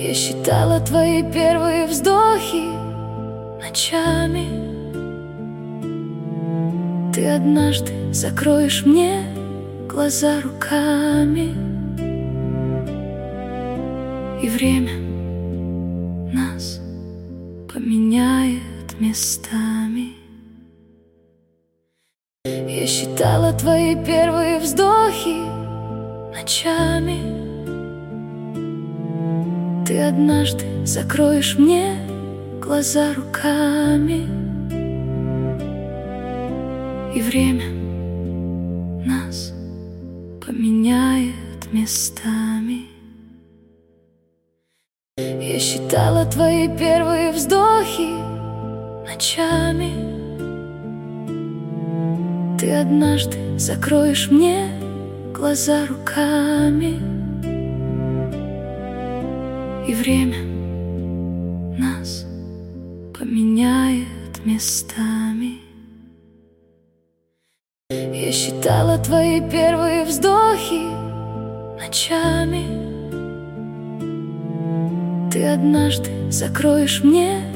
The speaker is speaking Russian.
Я считала твои первые вздохи ночами. Ты однажды закроешь мне глаза руками, и время нас поменяет местами. Я считала твои первые вздохи ночами. Ты однажды закроешь мне глаза руками, и время нас поменяет местами. Я считала твои первые вздохи ночами. Ты однажды закроешь мне глаза руками, и время нас поменяет местами. Я считала твои первые вздохи ночами. Ты однажды закроешь мне